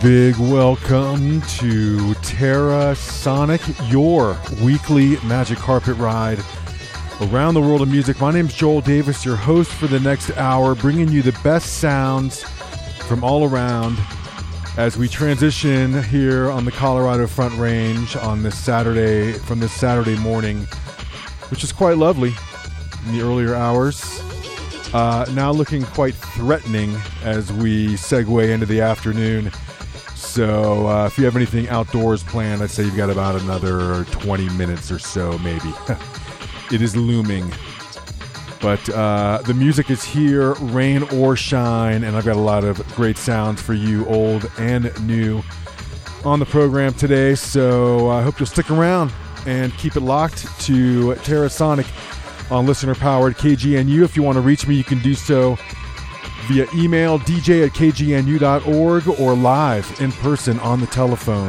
big welcome to Terra Sonic, your weekly magic carpet ride around the world of music. My name's Joel Davis, your host for the next hour, bringing you the best sounds from all around as we transition here on the Colorado Front Range on this Saturday morning, which is quite lovely in the earlier hours. Now looking quite threatening as we segue into the afternoon. So if you have anything outdoors planned, I'd say you've got about another 20 minutes or so, maybe. It is looming. But the music is here, rain or shine, and I've got a lot of great sounds for you, old and new, on the program today. So I hope you'll stick around and keep it locked to Terra Sonic on listener-powered KGNU. If you want to reach me, you can do so via email, dj@kgnu.org, or live in person on the telephone,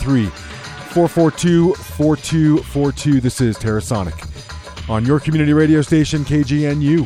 303-442-4242. This is Terra Sonic on your community radio station, KGNU.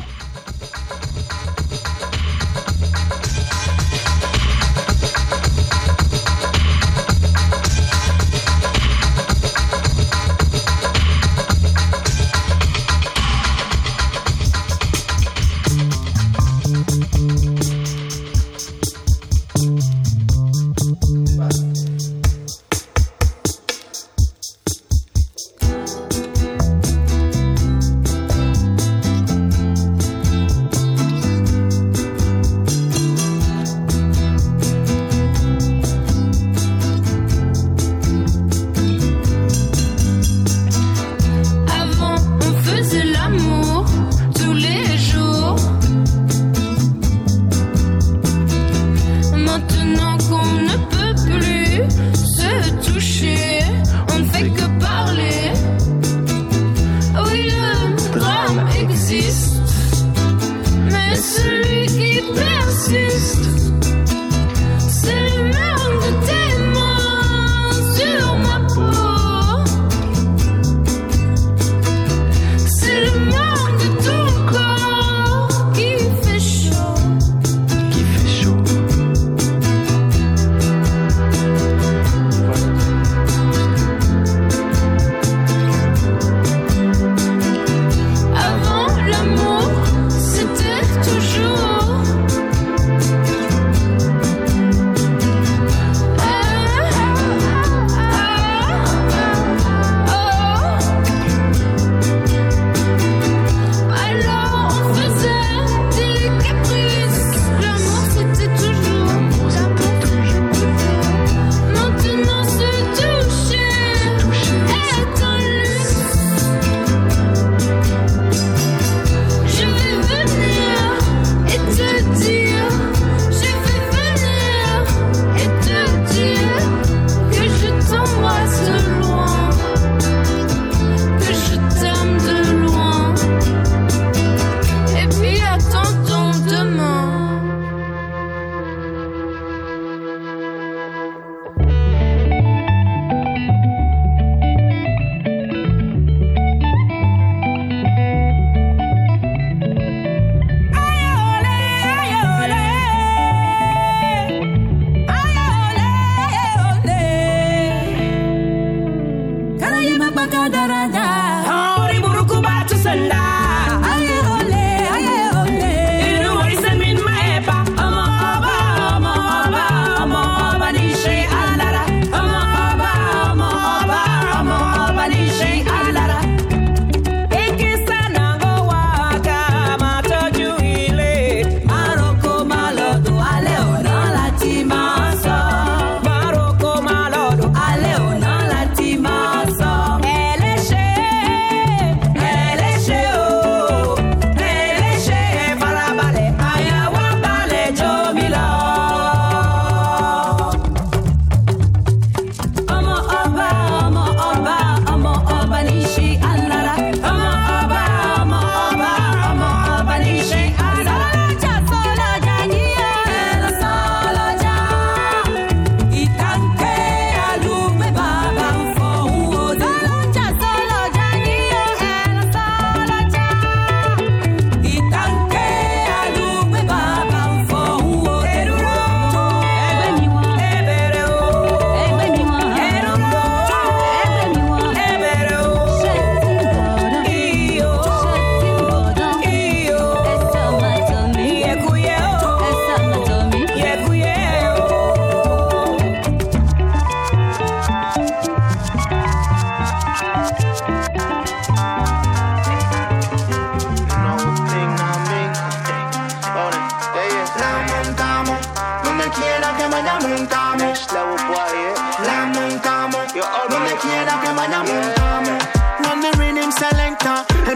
Toujours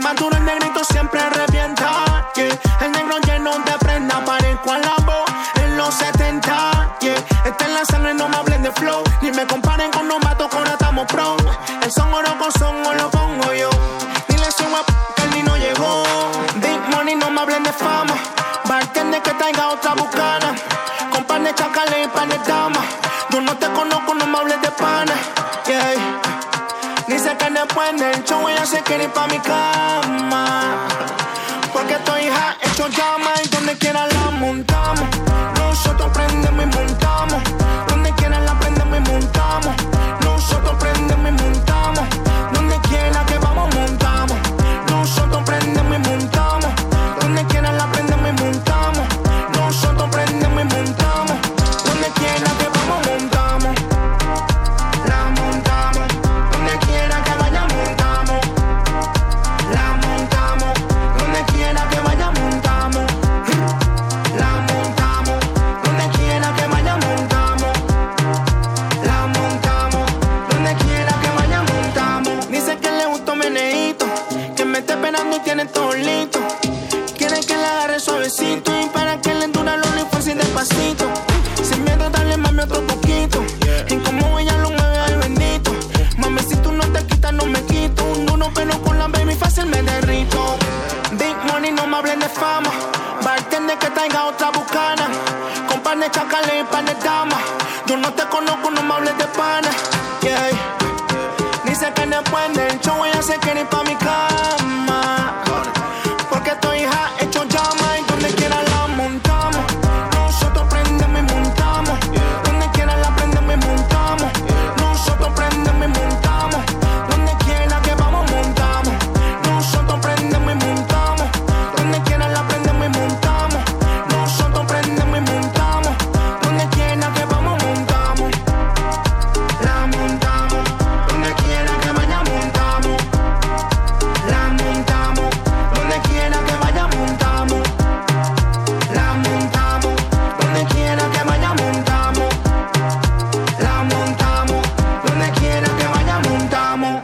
maduro, el negrito siempre revienta, yeah. El negro lleno de prenda, parezco a la voz en los 70, yeah. Está en la sangre, no me hablen de flow, ni me comparen con novatos, con estamos pro. El son oro con son, o lo pongo yo. Dile si que el niño llegó. Big money, no me hablen de fama. Bartender que traiga otra bucana. Con pan de chacale y pan de dama. Yo no te conozco, no me hables de pana, yeah. Dice que después del show ella se quiere ir pa' mi cama. Porque estoy hot, hecho llama. Y donde quiera la montamos. Nosotros prendemos y montamos. Donde quiera la prendemos y montamos. Nosotros prendemos y montamos. Donde quiera que vamos montamos. Nosotros prendemos y montamos. Donde quiera la prendemos y montamos. Nosotros prendemos y montamos. Donde quiera que vamos montamos. La montamos. Donde quiera que vaya montamos. La montamos. Donde quiera que vaya montamos. La montamos. Donde quiera que vaya montamos. La montamos. Donde quiera que vaya montamos. Dice que le gustó meneíto, que me está esperando y tiene todo listo. Quiere que le agarre suavecito y para que le endure los OnlyFans y despacito. Sin miedo dale mami otro poquito. Y como ella lo mueve ay bendito. Mami si tú no te quitas no me quito. Un duro pero con la baby fácil me derrito. Big money no me hablen de fama. Bartender que traiga otra bucana. Con pan de chacale y pan de dama. Yo no te conozco, no me hables de pana, yeah. Dice que después del show ella se quiere ir pa' mi cama. Porque estoy hot, hecho llama. Y donde quiera la montamos. Nosotros prendemos y montamos. Donde quiera la prendemos y montamos. Nosotros prendemos y montamos. Donde quiera que vamos montamos. Nosotros prendemos y montamos. Donde quiera la prendemos y montamos. Nosotros prendemos y montamos. Donde quiera que vamos montamos. La montamos. Donde quiera que vaya montamos. La montamos. Donde quiera que vaya montamos. La montamos. Donde quiera que vaya montamos. La montamos. Donde quiera que vaya montamos.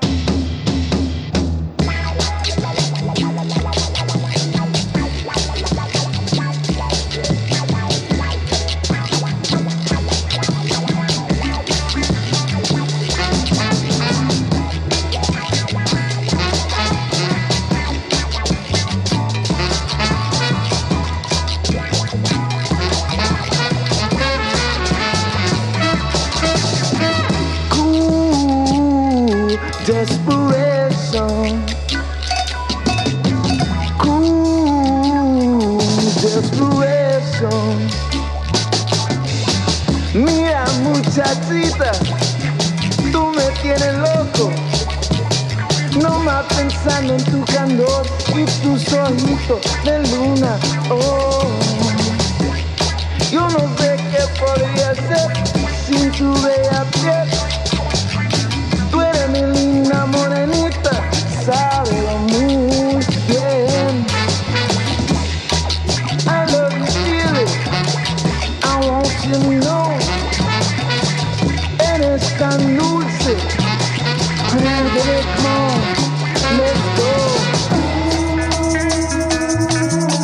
Cool desperation. Cool desperation. Mira muchachita, tú me tienes loco. No más pensando en tu candor y tus ojitos de luna. Oh, yo no sé qué podría ser sin tu bella piel. Tú eres mi linda morenita, sábelo muy bien. I love you dearly, I want you to know. Eres tan dulce, baby, come on, let's go.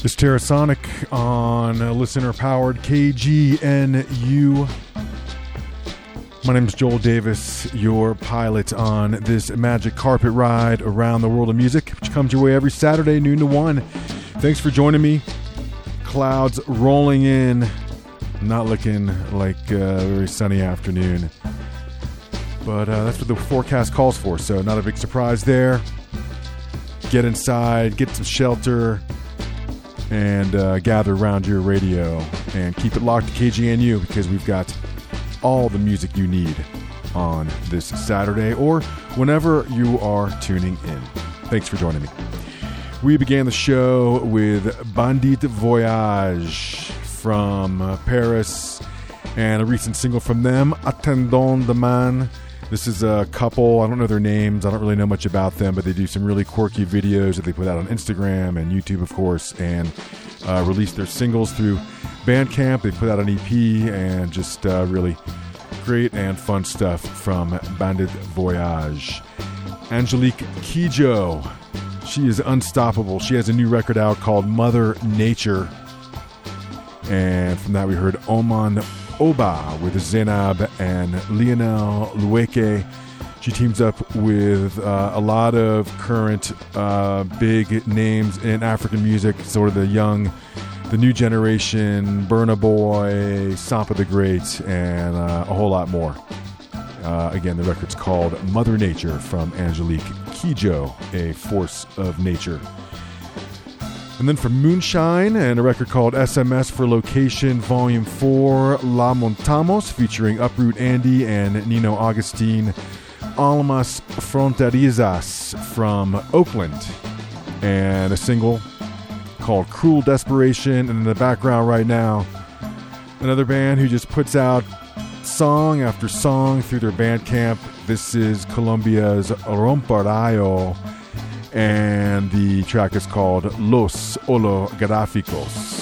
It's Terrasonic on listener-powered KGNU. My name is Joel Davis, your pilot on this magic carpet ride around the world of music, which comes your way every Saturday, noon to 1. Thanks for joining me. Clouds rolling in, not looking like a very sunny afternoon. But that's what the forecast calls for, so not a big surprise there. Get inside, get some shelter, and gather around your radio and keep it locked to KGNU because we've got all the music you need on this Saturday or whenever you are tuning in. Thanks for joining me. We began the show with Bandit Voyage from Paris and a recent single from them, Attendons Demain. This is a couple, I don't know their names, I don't really know much about them, but they do some really quirky videos that they put out on Instagram and YouTube, of course, and release their singles through Bandcamp. They put out an EP and just really great and fun stuff from Bandit Voyage. Angelique Kidjo, she is unstoppable. She has a new record out called Mother Nature. And from that we heard Oman Oba with Zainab and Lionel Lueke. She teams up with a lot of current big names in African music, sort of the new generation, Burna Boy, Sampa the Great, and a whole lot more. Again, the record's called Mother Nature from Angelique Kidjo, a force of nature. And then from Moonshine and a record called SMS for Location Volume 4, La Montamos, featuring Uproot Andy and Nino Agustin, Almas Fronterizas from Oakland, and a single called Cruel Desperation. And in the background right now, another band who just puts out song after song through their Bandcamp. This is Colombia's Romparayo, and the track is called Los Holográficos.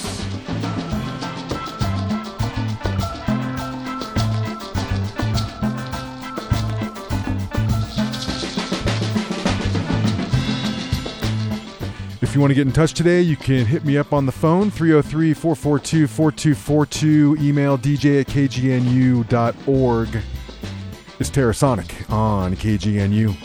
If you want to get in touch today, you can hit me up on the phone, 303-442-4242, email dj@kgnu.org. It's Terrasonic on KGNU.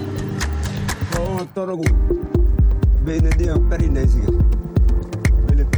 Torogu, Benedict Perinesigan,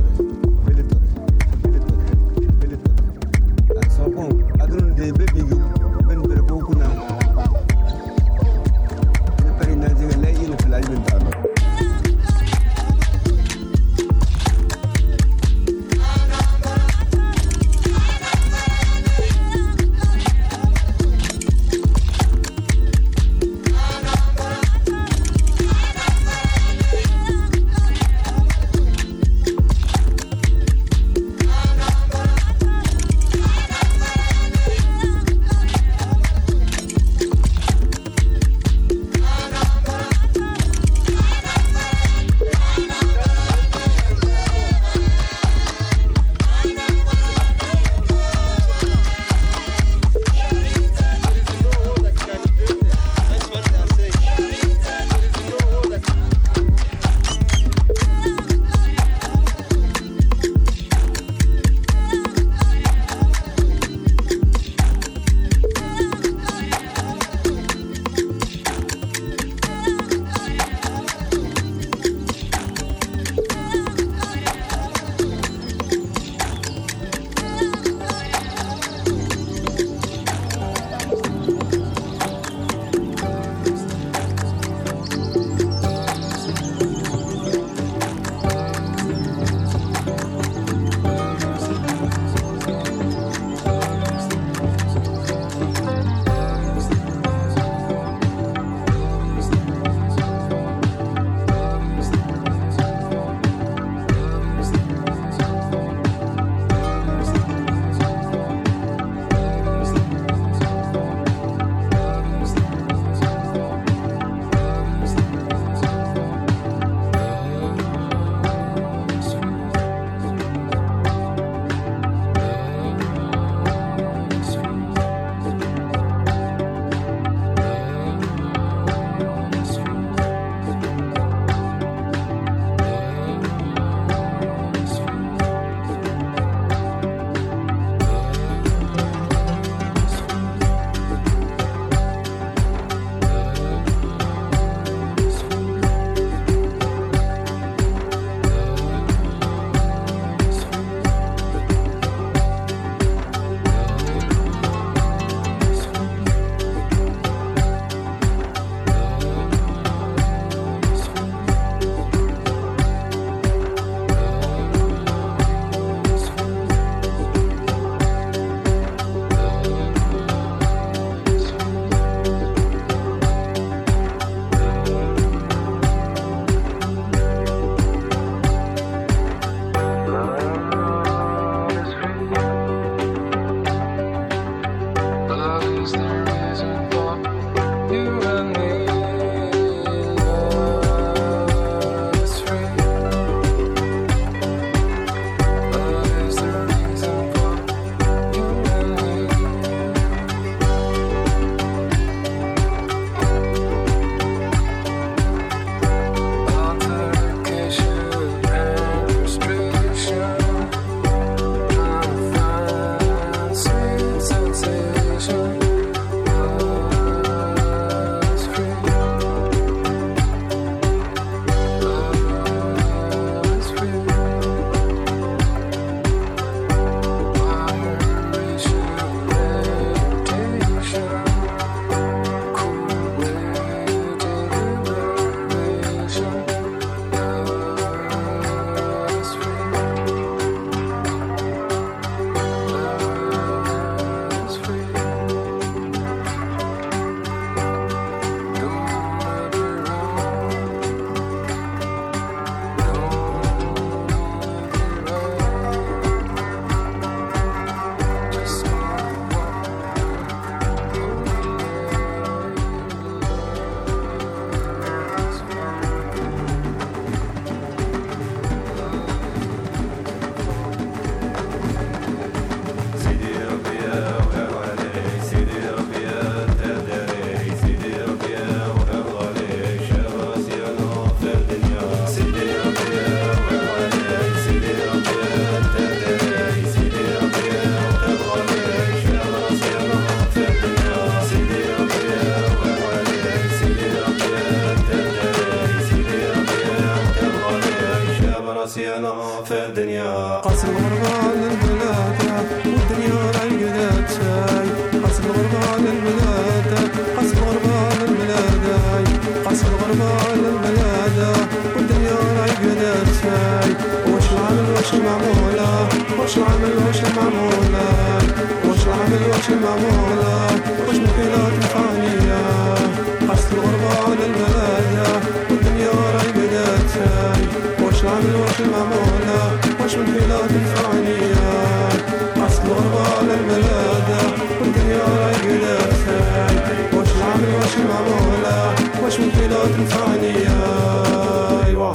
الدنيا قاس الغربة على البلاد والدنيا رايقدات قاس الغربة على البلاد قاس الغربة على البلاد قاس الغربة على البلاد والدنيا رايقدات واش العمل واش المعمولة واش العمل واش المعمولة واش العمل واش المعمولة واش مكيلات الفانية قاس الغربة على البلاد والدنيا رايقدات واش العمل واش المعمولة واش من فيلات الفانية قاس الغربة على البلاد والدنيا رايقدات واش العمل واش المعمولة واش من فيلات الفانية ايوا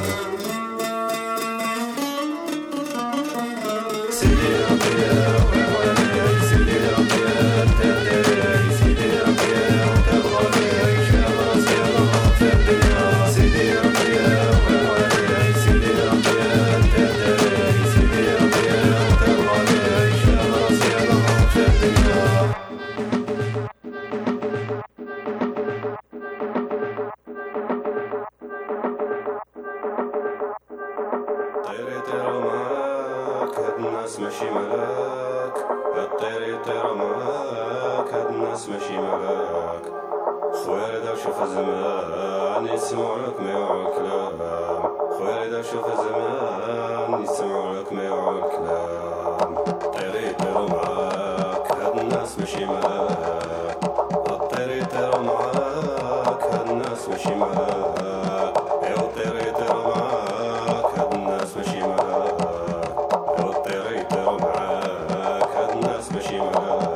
سيدي ربي سيدي ربي سيدي ربي تبغى شباب صغار في الدنيا سيدي ربي سيدي ربي سيدي ربي تبغى شباب صغار في الدنيا طيري طير معاك هاد الناس ماشي ملاك الطيري طير معاك هاد الناس ماشي ملاك خويا ردا شوف الزمان يسمعوا لك ما يوعوا الكلام خويا ردا شوف الزمان يسمعوا لك ما يوعوا الكلام طيري طير معاك هاد الناس ماشي ملاك الطيري طير معاك هاد الناس ماشي ملاك يا طيري طير معاك هاد الناس ماشي ملاك يا طيري طير معاك هاد الناس ماشي ملاك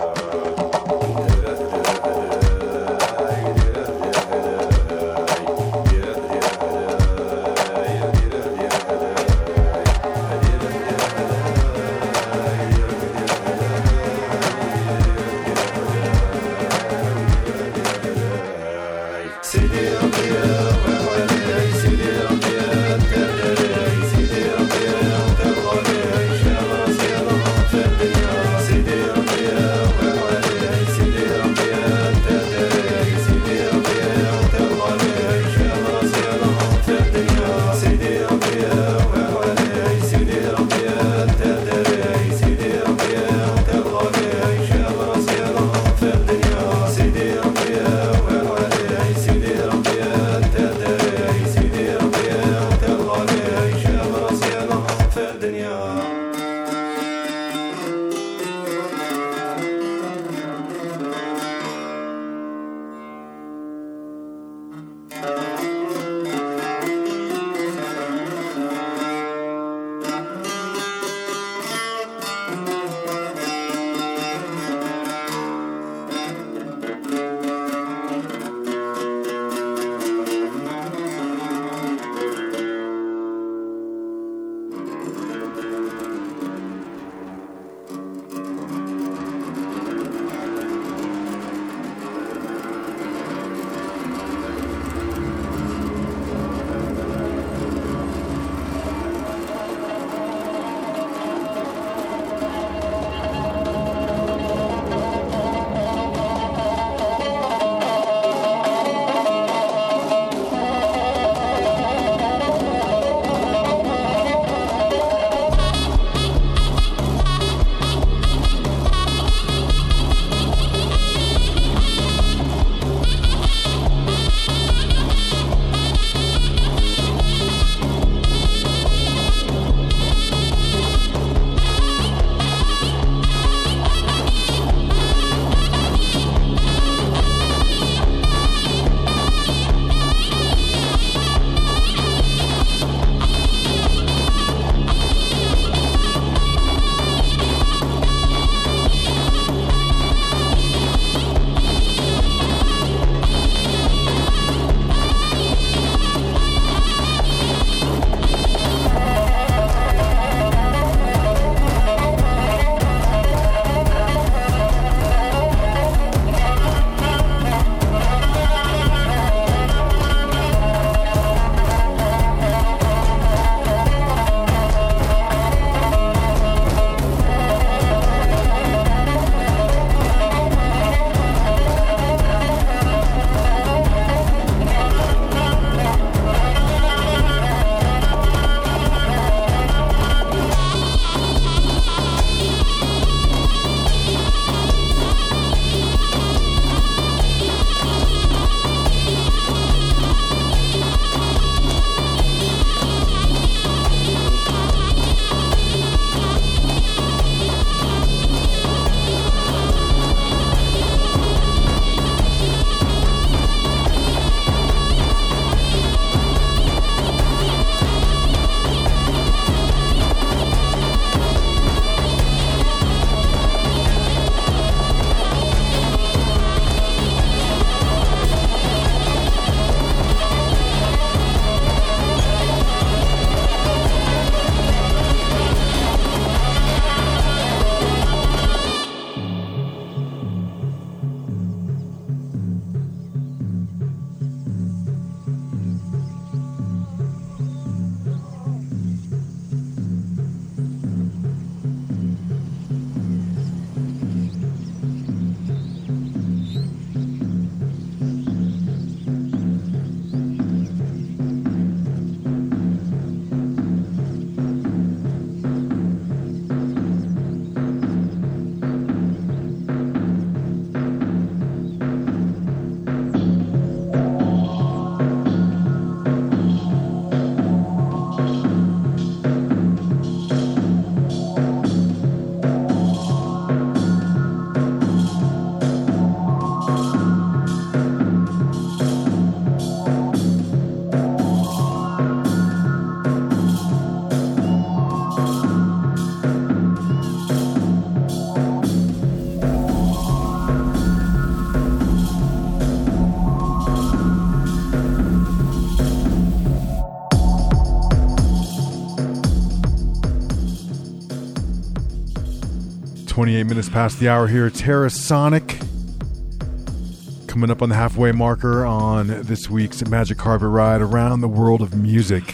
28 minutes past the hour here. Terrasonic coming up on the halfway marker on this week's Magic Carpet Ride around the world of music.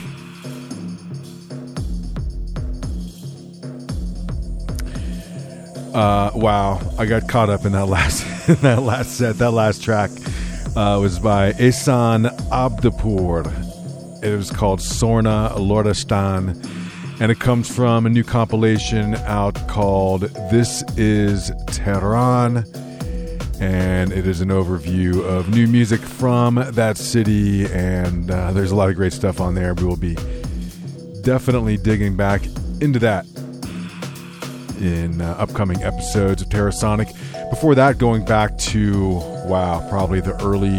Wow, I got caught up in that last set. That last track was by Ehsan Abdipur. It was called Sorna Lordistan, and it comes from a new compilation out called This Is Tehran, and it is an overview of new music from that city, and there's a lot of great stuff on there. We will be definitely digging back into that in upcoming episodes of Terrasonic. Before that, going back to, probably the early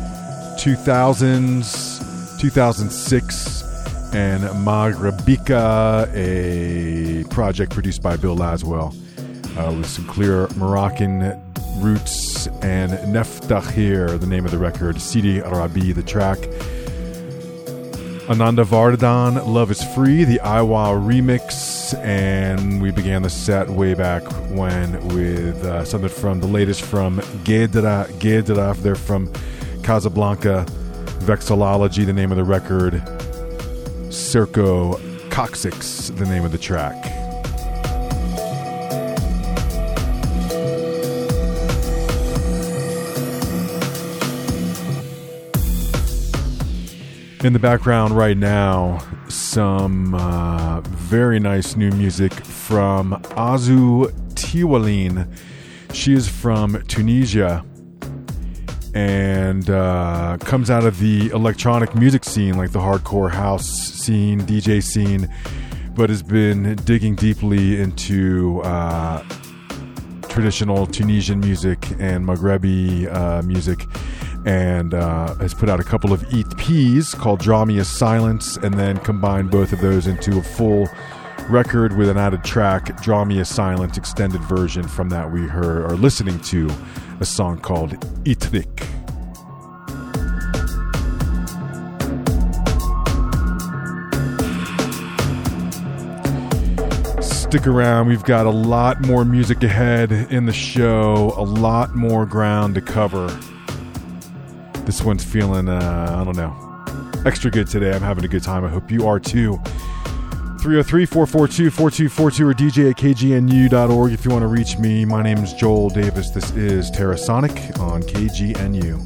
2000s, 2006, and Maghrabika, a project produced by Bill Laswell with some clear Moroccan roots, and Neftahir, the name of the record, Sidi Arabi, the track. Ananda Vardhan, Love is Free, the Iwa remix, and we began the set way back when with something from the latest from Gedra. They're from Casablanca. Vexillology, the name of the record. Circo Coccyx, the name of the track. In the background right now, some very nice new music from Azu Tiwalin. She is from Tunisia and comes out of the electronic music scene, like the hardcore house scene, DJ scene, but has been digging deeply into traditional Tunisian music and Maghrebi music, and has put out a couple of EPs called Draw Me a Silence, and then combined both of those into a full record with an added track, Draw Me a Silence extended version. From that we are listening to a song called Itrik. Stick around, we've got a lot more music ahead in the show, a lot more ground to cover. This one's feeling, extra good today. I'm having a good time. I hope you are too. 303-442-4242 or dj@kgnu.org if you want to reach me. My name is Joel Davis. This is Terrasonic on KGNU.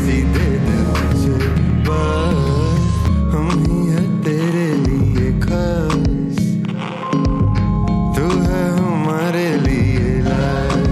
भी दे दे मुझे बस हम ही है तेरे लिए खास तू है हमारे लिए लाश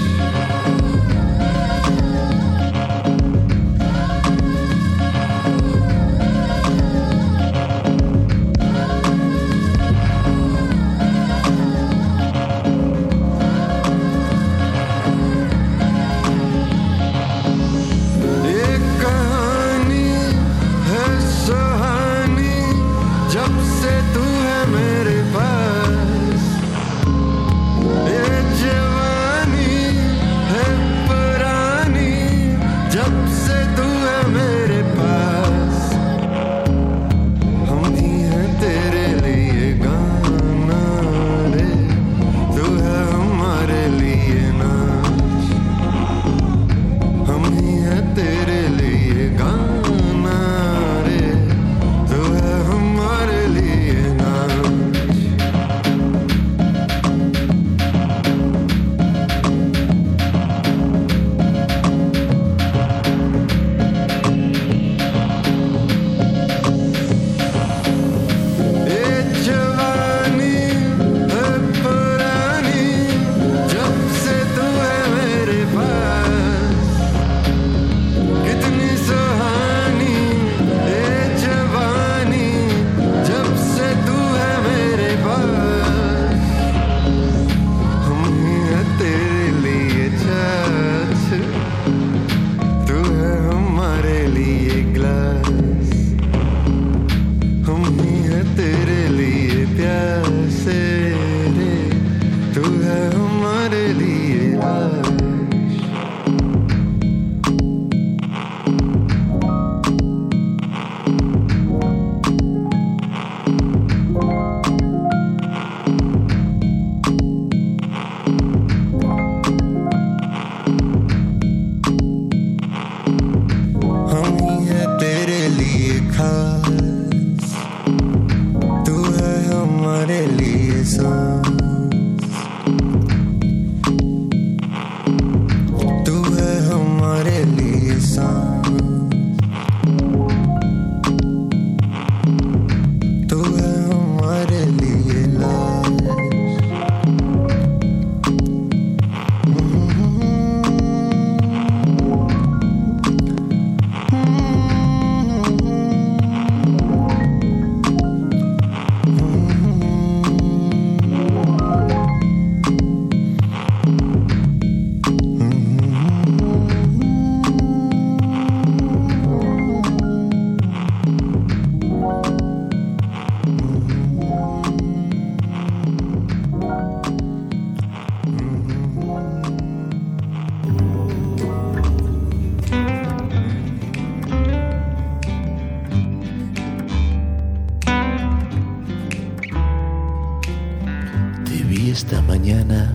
Esta mañana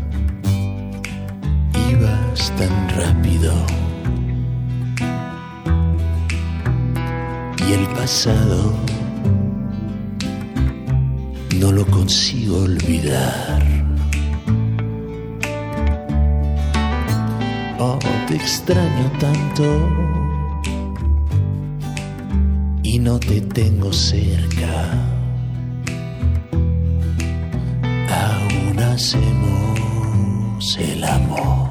ibas tan rápido y el pasado no lo consigo olvidar. Oh, te extraño tanto y no te tengo cerca. Hacemos el amor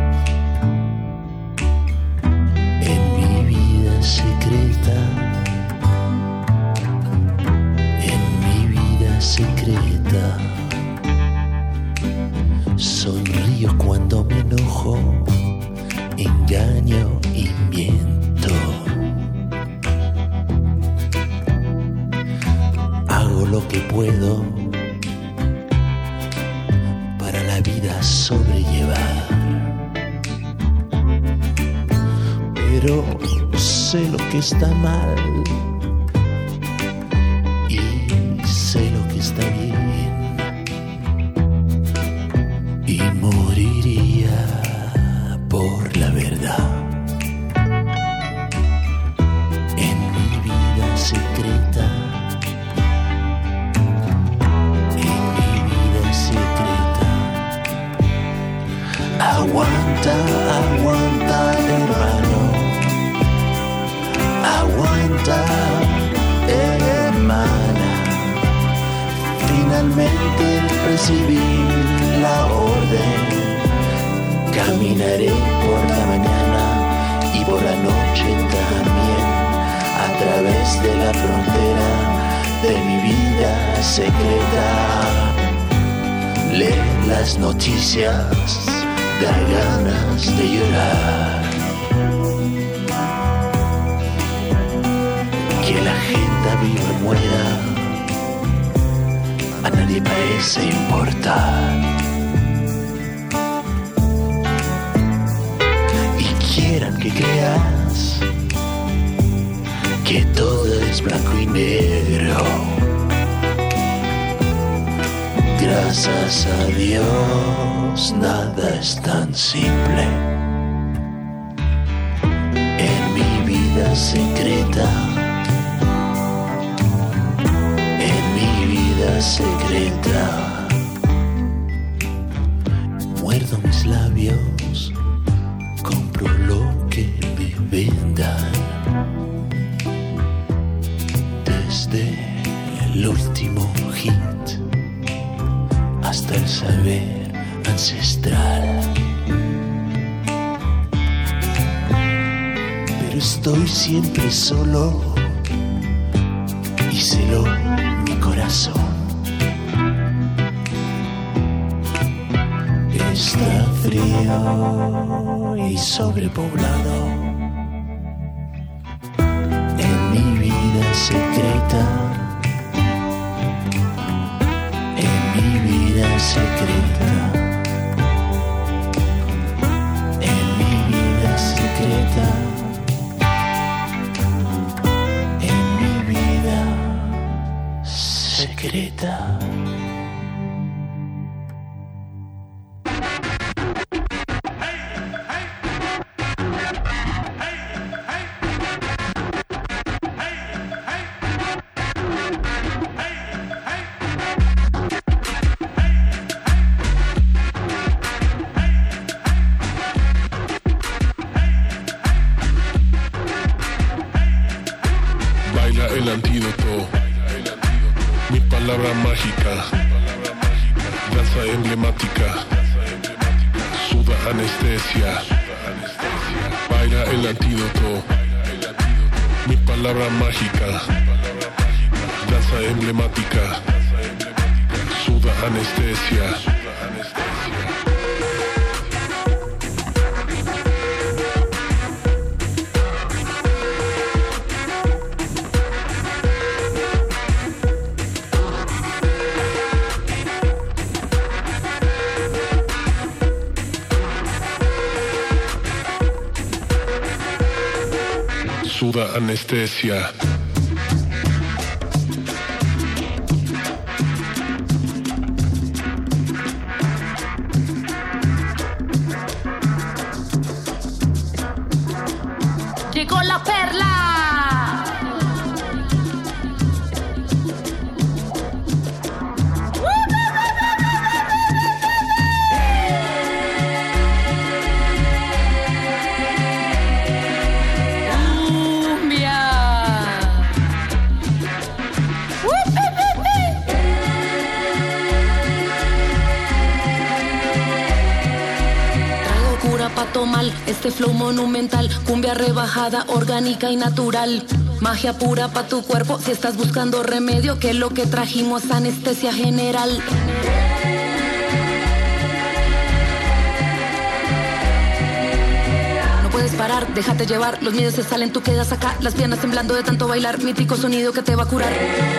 en mi vida secreta, en mi vida secreta. Sonrío cuando me enojo, engaño y miento. Hago lo que puedo vida sobrellevar, pero sé lo que está mal y sé lo que está bien y moriría por la verdad. En mi vida secreta, aguanta, aguanta, hermano, recibir la orden. Caminaré por la mañana y por la noche también, a través de la frontera de mi vida secreta. Lee las noticias, da ganas de llorar. Que la gente viva o muera, a nadie parece importar. Y quieran que creas que todo es blanco y negro, gracias a Dios nada es tan simple. En mi vida secreta, secreta, muerdo mis labios, compro lo que me vendan. Desde el último hit hasta el saber ancestral. Pero estoy siempre solo y celo mi corazón. Está frío y sobrepoblado. En mi vida secreta, en mi vida secreta, en mi vida secreta, en mi vida secreta. El antídoto, mi palabra mágica, danza emblemática, suda anestesia, baila el antídoto, mi palabra mágica, danza emblemática, suda anestesia. Suda anestesia. Llegó la perla. Mal, este flow monumental, cumbia rebajada, orgánica y natural, magia pura pa' tu cuerpo. Si estás buscando remedio, que lo que trajimos anestesia general. No puedes parar, déjate llevar, los miedos se salen, tú quedas acá, las piernas temblando de tanto bailar, mítico sonido que te va a curar.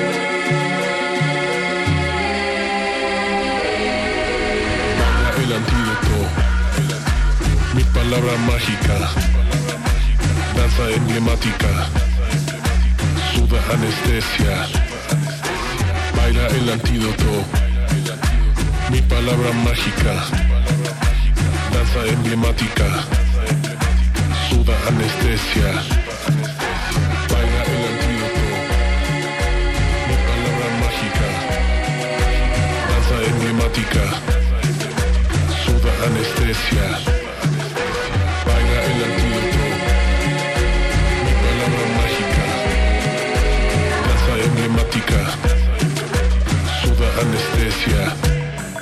El antídoto, mi palabra mágica, danza emblemática, suda anestesia, baila el antídoto, mi palabra mágica, danza emblemática, suda anestesia, baila el antídoto, mi palabra mágica, danza emblemática, suda anestesia. El antídoto, mi palabra mágica, danza emblemática, suda anestesia.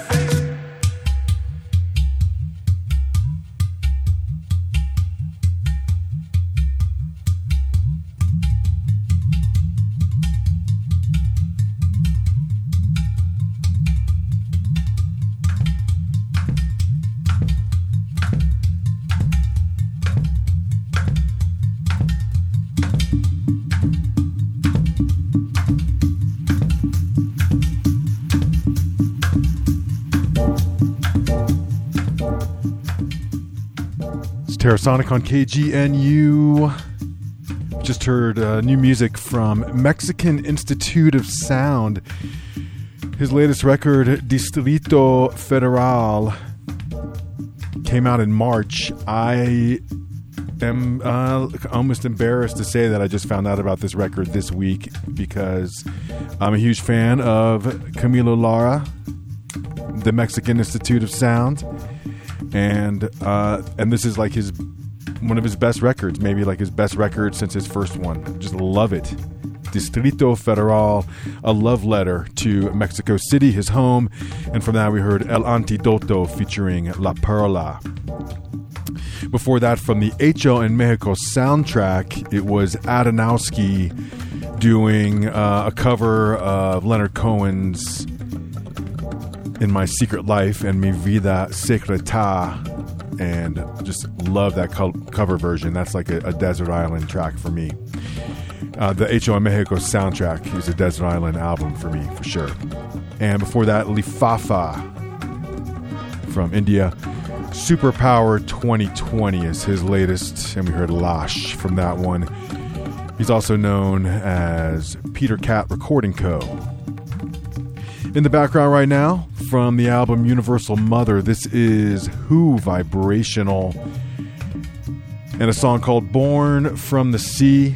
Terrasonic on KGNU. Just heard new music from Mexican Institute of Sound. His latest record, Distrito Federal, came out in March. I am almost embarrassed to say that I just found out about this record this week because I'm a huge fan of Camilo Lara, the Mexican Institute of Sound, and this is like one of his best records, maybe like his best record since his first one. Just love it. Distrito Federal, a love letter to Mexico City, his home. And from that we heard El Antidoto featuring La Perla. Before that, from the HL in Mexico soundtrack, it was Adamowski doing a cover of Leonard Cohen's In My Secret Life and Mi Vida Secreta. And just love that cover version. That's like a Desert Island track for me. The HO in Mexico soundtrack is a Desert Island album for me, for sure. And before that, Lifafa from India. Superpower 2020 is his latest, and we heard Lash from that one. He's also known as Peter Cat Recording Co. In the background right now, from the album Universal Mother, this is Who Vibrational and a song called Born from the Sea.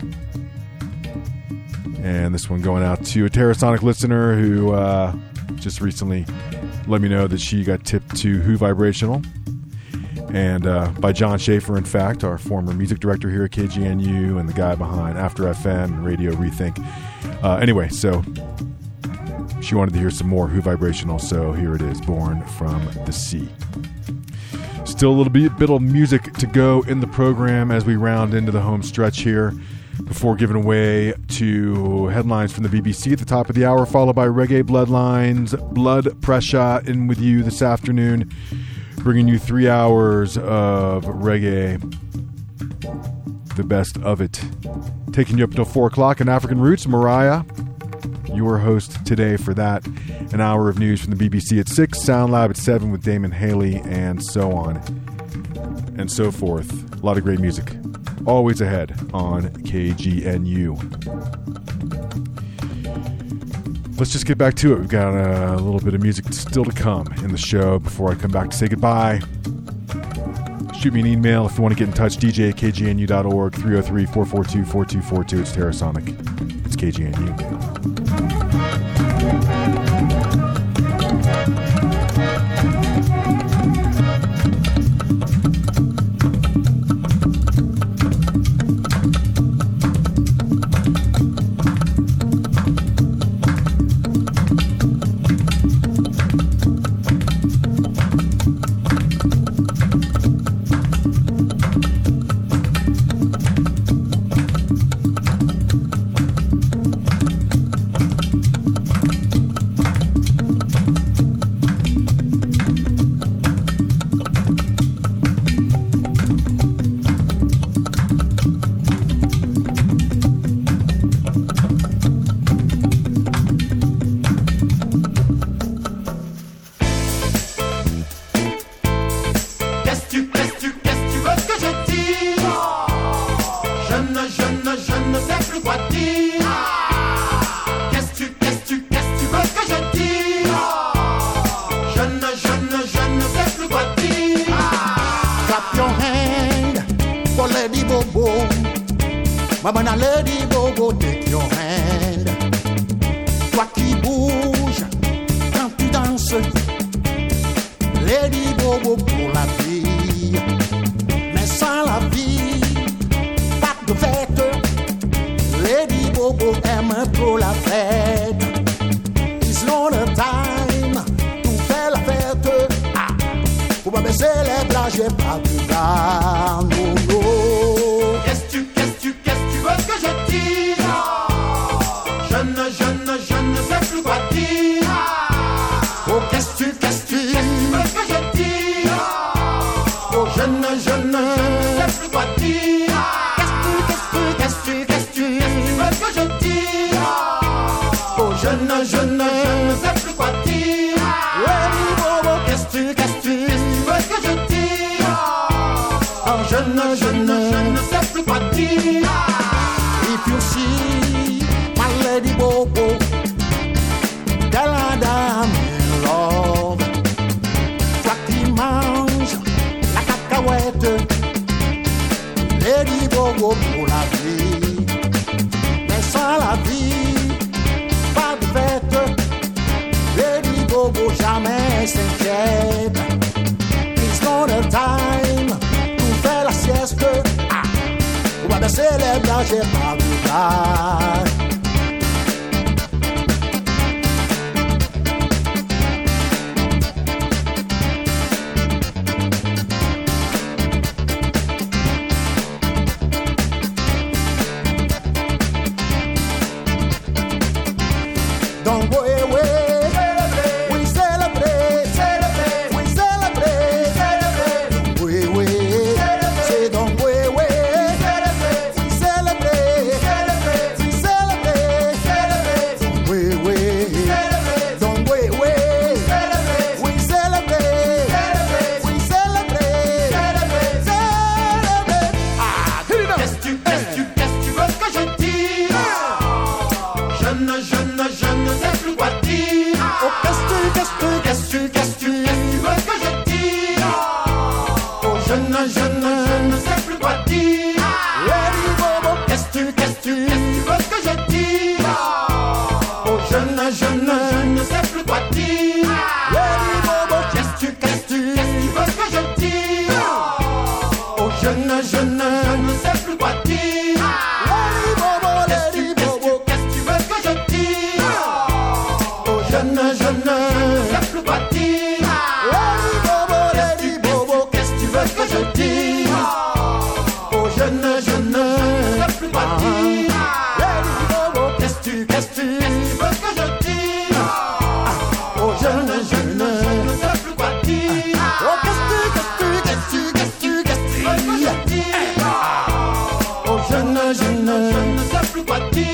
And this one going out to a Terrasonic listener who just recently let me know that she got tipped to Who Vibrational. And by John Schaefer, in fact, our former music director here at KGNU and the guy behind After FM and Radio Rethink. Anyway, so she wanted to hear some more Who Vibrational, so here it is, Born from the Sea. Still a little bit of music to go in the program as we round into the home stretch here before giving away to headlines from the BBC at the top of the hour, followed by Reggae Bloodlines, Blood Pressure in with you this afternoon, bringing you 3 hours of reggae, the best of it. Taking you up until 4 o'clock in African Roots, Mariah, your host today for that. An hour of news from the BBC at 6, Sound Lab at 7 with Damon Haley, and so on and so forth. A lot of great music always ahead on KGNU. Let's just get back to it. We've got a little bit of music still to come in the show before I come back to say goodbye. Shoot me an email if you want to get in touch, dj@kgnu.org, 303-442-4242. It's Terrasonic. It's KGNU. Mama lady bobo, take your hand. Toi qui bouge quand tu danses, lady bobo pour la vie. Mais sans la vie, pas de fête. Lady bobo aime trop la fête. It's not a time to faire la fête. Ah, faut pas baisser les bras, j'ai pas de gars, non, non. Qu'est-ce que je dis? Je ne sais plus quoi dire. Oh, qu'est-ce que tu veux que je dise? Oh, je ne sais plus quoi dire. Qu'est-ce que tu veux que je dise? Oh, je ne sais plus quoi dire. Oui, Bobo, qu'est-ce que tu veux que je dise? Oh, gentil, my lady Bobo, tell her that I'm in love. Toi qui manges la cacahuète, lady Bobo pour la vie. Mais sans la vie, pas de fête, lady Bobo jamais s'inquiète. It's not a time pour faire la sieste. On va danser les blanches et pas du gars. Don't go away. We celebrate. We celebrate. Don't go away. Say don't go away. We celebrate. We celebrate. Don't go away. Don't go away. We celebrate. We celebrate. Celebrate. Ah, hit it up. Qu'est-ce que tu veux que je dise? Je ne sais plus quoi dire. Oh, qu'est-ce que veux que je dise? Oh, je ne sais plus quoi dire. Lady Bobo, Qu'est-ce que veux que je dise? Oh, je ne sais plus quoi dire. Lady Bobo, Qu'est-ce que veux que je dise? Oh, je ne sais plus quoi dire. Lady Bobo, Lady Bobo, Qu'est-ce que tu veux que je dise? Oh, je ne sais plus quoi dire. Lady Bobo, Lady Bobo, Qu'est-ce que tu veux que je dise? Oh, je ne sais plus quoi dire. Lady Bobo, Qu'est-ce que tu veux que je dise? Oh, je ne sais plus quoi dire. oh, qu'est-ce que Tu veux que je dise? Oh, je ne sais plus quoi dire.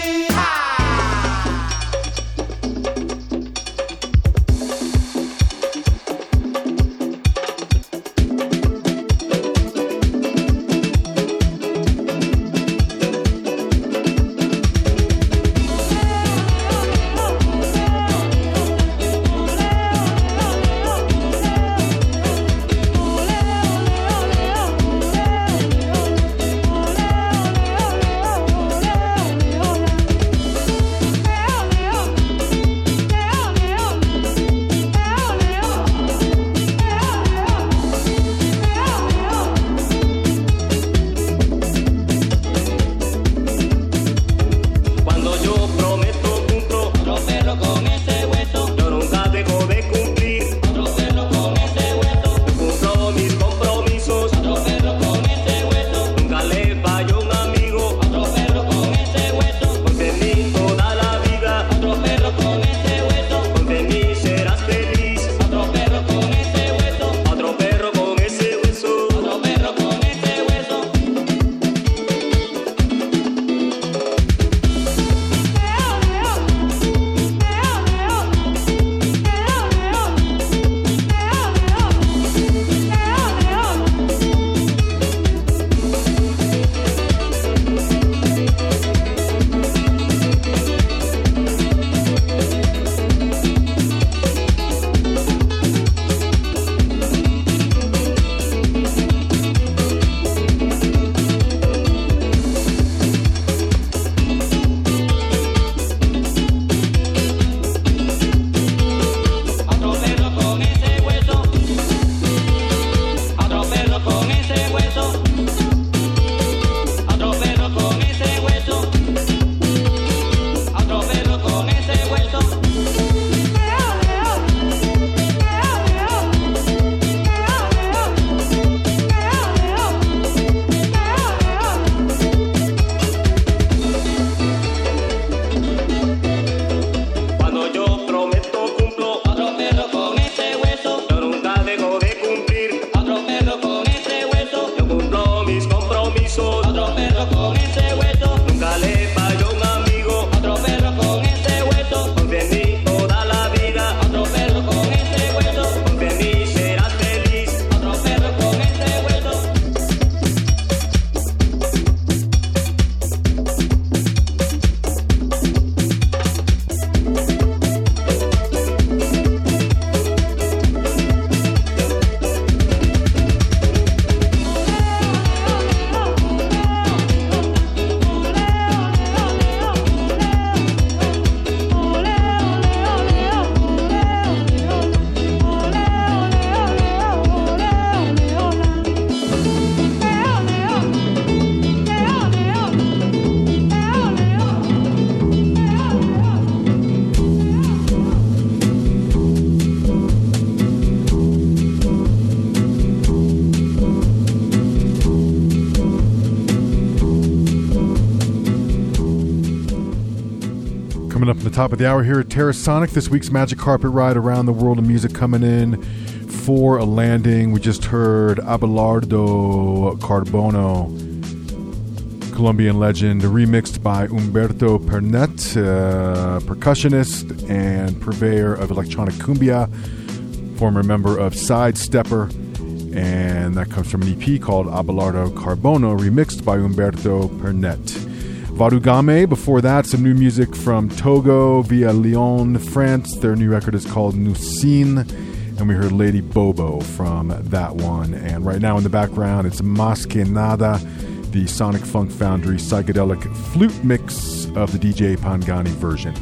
Coming up at the top of the hour here at Terrasonic, this week's Magic Carpet Ride around the world of music coming in for a landing. We just heard Abelardo Carbono, Colombian legend, remixed by Humberto Pernet, percussionist and purveyor of electronic cumbia, former member of Sidestepper, and that comes from an EP called Abelardo Carbono, remixed by Humberto Pernet. Varugame, before that, some new music from Togo via Lyon, France. Their new record is called Nucine, and we heard Lady Bobo from that one. And right now in the background, it's Mas Que Nada, the Sonic Funk Foundry psychedelic flute mix of the DJ Pangani version.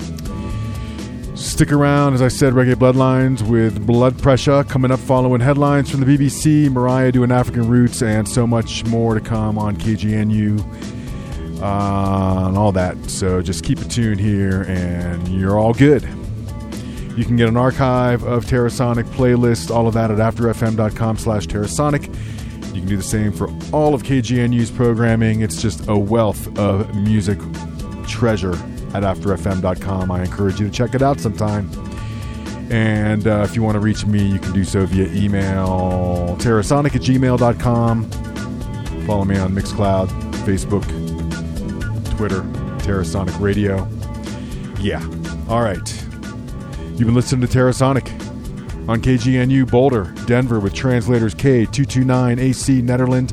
Stick around, as I said, Reggae Bloodlines with Blood Pressure coming up following headlines from the BBC, Mariah doing African Roots, and so much more to come on KGNU. And all that. So just keep it tuned here and you're all good. You can get an archive of Terrasonic playlist, all of that at afterfm.com/Terrasonic. You can do the same for all of KGNU's programming. It's just a wealth of music treasure at afterfm.com. I encourage you to check it out sometime. And if you want to reach me, you can do so via email, terrasonic@gmail.com. Follow me on Mixcloud, Facebook, Twitter, Terrasonic Radio. Yeah. All right. You've been listening to Terrasonic on KGNU Boulder, Denver with translators K229AC Netherlands,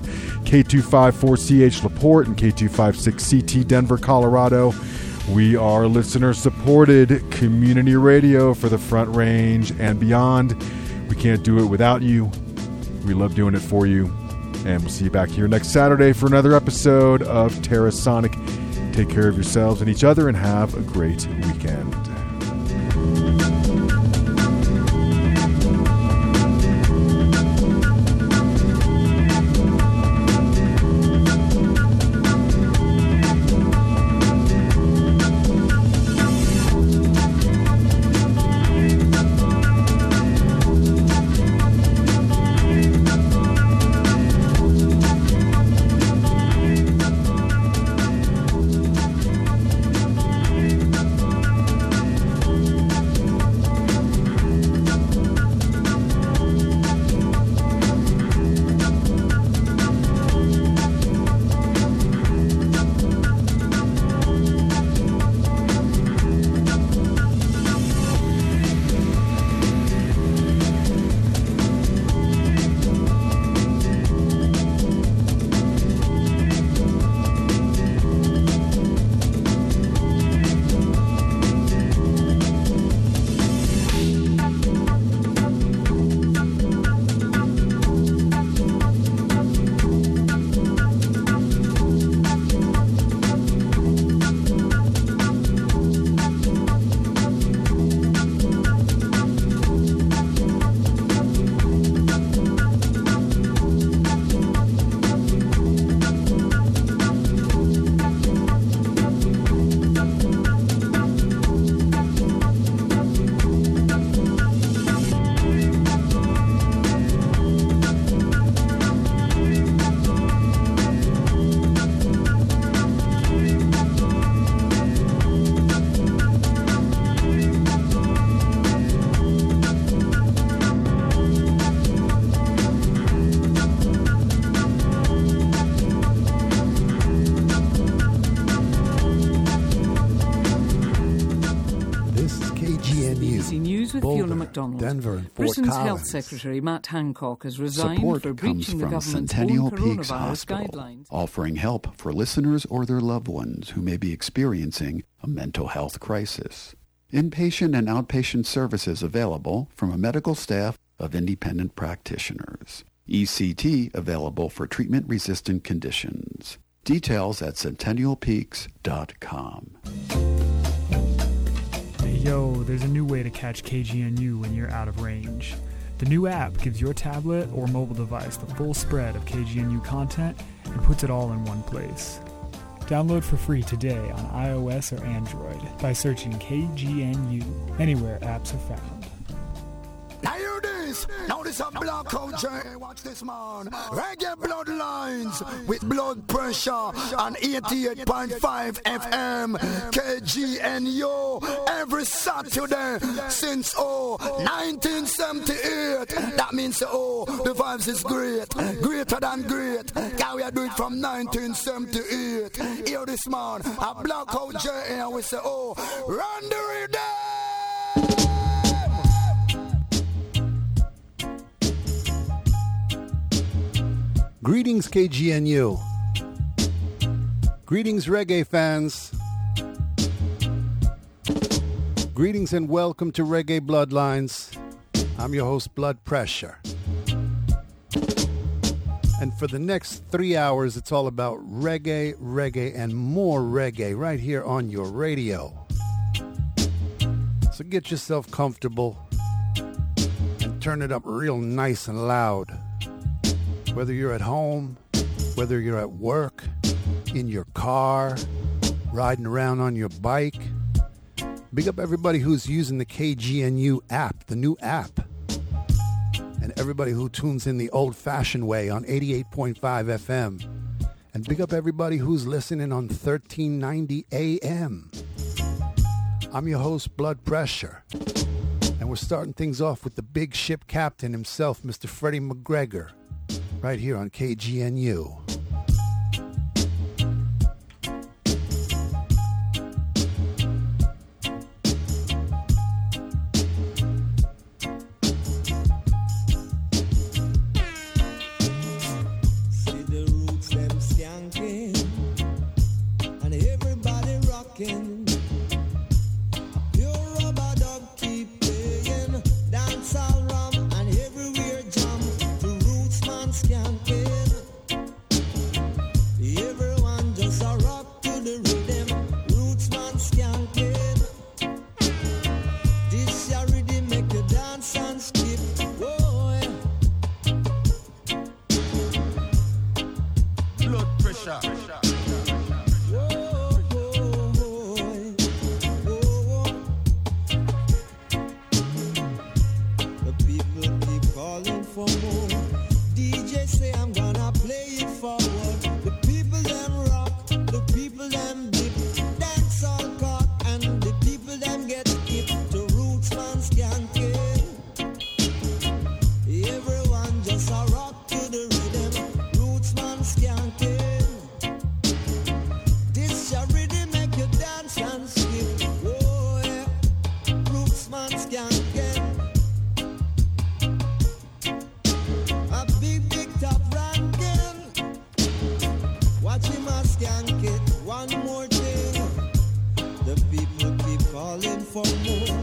K254CH LaPorte, and K256CT Denver, Colorado. We are listener-supported community radio for the Front Range and beyond. We can't do it without you. We love doing it for you. And we'll see you back here next Saturday for another episode of Terrasonic. Take care of yourselves and each other and have a great weekend. Denver and Fort Britain's Collins. Health Secretary Matt Hancock has resigned Support for comes breaching the from government's Centennial own Peaks coronavirus Hospital, guidelines. offering help for listeners or their loved ones who may be experiencing a mental health crisis. Inpatient and outpatient services available from a medical staff of independent practitioners. ECT available for treatment-resistant conditions. Details at centennialpeaks.com. Hey yo, there's a new way to catch KGNU when you're out of range. The new app gives your tablet or mobile device the full spread of KGNU content and puts it all in one place. Download for free today on iOS or Android by searching KGNU anywhere apps are found. Now hear this. Now this a blackout journey. Watch this, man. Reggae Bloodlines with Blood Pressure on 88.5 FM KGNU every Saturday since 1978. That means the vibes is great, greater than great. Can we do it from 1978? Hear this, man. A blackout journey and we say, run the rhythm. Greetings, KGNU. Greetings, reggae fans. Greetings and welcome to Reggae Bloodlines. I'm your host, Blood Pressure. And for the next 3 hours, it's all about reggae, and more reggae right here on your radio. So get yourself comfortable and turn it up real nice and loud. Whether you're at home, whether you're at work, in your car, riding around on your bike. Big up everybody who's using the KGNU app, the new app. And everybody who tunes in the old-fashioned way on 88.5 FM. And big up everybody who's listening on 1390 AM. I'm your host, Blood Pressure. And we're starting things off with the big ship captain himself, Mr. Freddie McGregor. Right here on KGNU. See the roots them skanking and everybody rocking. Pure rubber dub keep playing, dance all rum and everywhere jump. Skanking. Everyone just a rock to the rhythm. Rootsman skanking. This your rhythm make you dance and skip. Whoa. Blood pressure. The people keep calling for more. DJ say I'm gonna play it forward. The people them rock, the people them dip, dance all cock, and the people them get hip to Rootsman skanking. Everyone just a rock to the rhythm, Rootsman skanking. This your rhythm make you dance and skip. Oh yeah, Rootsman skanking. A big top ranking. Watch him a skank it. One more thing. The people keep calling for more.